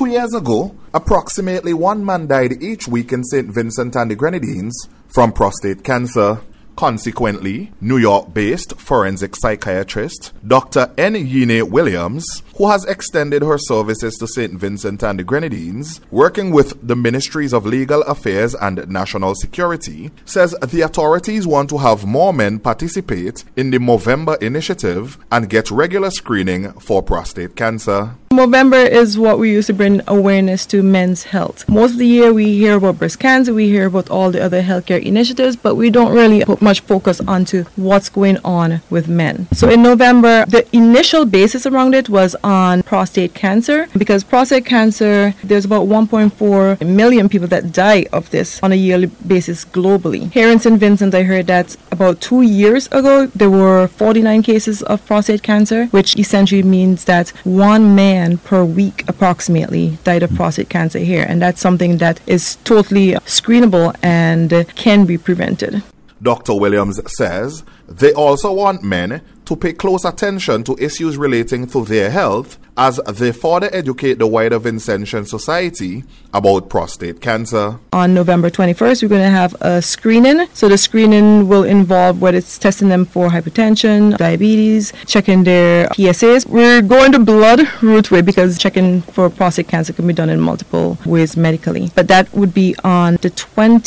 2 years ago, approximately 1 man died each week in St. Vincent and the Grenadines from prostate cancer. Consequently, New York-based forensic psychiatrist Dr. N. Yine Williams, who has extended her services to St. Vincent and the Grenadines, working with the Ministries of Legal Affairs and National Security, says the authorities want to have more men participate in the Movember initiative and get regular screening for prostate cancer. Movember is what we use to bring awareness to men's health. Most of the year we hear about breast cancer, we hear about all the other healthcare initiatives, but we don't really put much focus onto what's going on with men. So in November, the initial basis around it was on prostate cancer, because prostate cancer, there's about 1.4 million people that die of this on a yearly basis globally. Here in St. Vincent, I heard that about 2 years ago, there were 49 cases of prostate cancer, which essentially means that 1 man per week approximately died of prostate cancer here, and that's something that is totally screenable and can be prevented. Dr. Williams says they also want men to pay close attention to issues relating to their health as they further educate the wider Vincentian society about prostate cancer. On November 21st, we're going to have a screening. So the screening will involve whether it's testing them for hypertension, diabetes, checking their PSAs. We're going the blood route way because checking for prostate cancer can be done in multiple ways medically. But that would be on the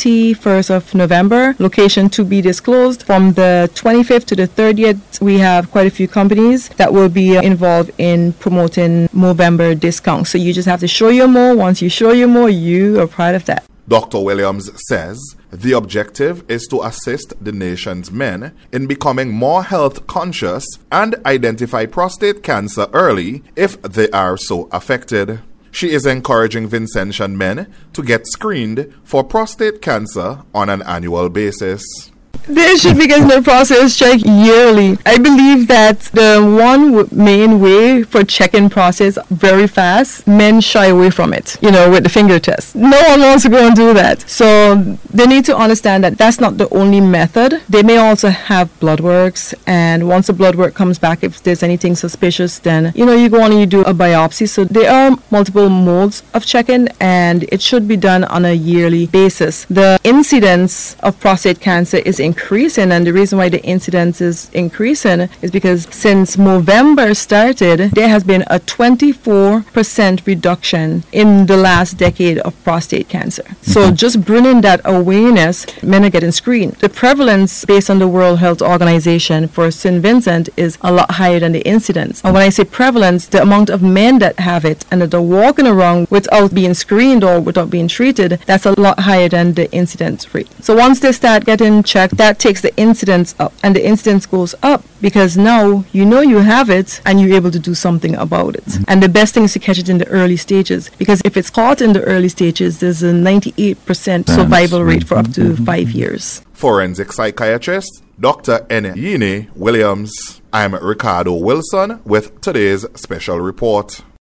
21st of November, location to be disclosed. From the 25th to the 30th, we have quite a few companies that will be involved in promoting Movember discounts. So you just have to show your more. Once you show your more, you are part of that. Dr. Williams says the objective is to assist the nation's men in becoming more health conscious and identify prostate cancer early if they are so affected. She is encouraging Vincentian men to get screened for prostate cancer on an annual basis. They should be getting their prostate checked yearly. I believe that the one main way for checking prostate very fast, men shy away from it, with the finger test. No one wants to go and do that. So they need to understand that that's not the only method. They may also have blood works, and once the blood work comes back, if there's anything suspicious, then, you go on and you do a biopsy. So there are multiple modes of checking, and it should be done on a yearly basis. The incidence of prostate cancer is increasing, and the reason why the incidence is increasing is because since Movember started, there has been a 24% reduction in the last decade of prostate cancer. So just bringing that awareness, men are getting screened. The prevalence based on the World Health Organization for St. Vincent is a lot higher than the incidence. And when I say prevalence, the amount of men that have it and that are walking around without being screened or without being treated, that's a lot higher than the incidence rate. So once they start getting checked, that takes the incidence up, and the incidence goes up because now you have it and you're able to do something about it. And the best thing is to catch it in the early stages, because if it's caught in the early stages, there's a 98% survival rate for up to 5 years. Forensic psychiatrist Dr. N. Yine Williams. I'm Ricardo Wilson with today's special report.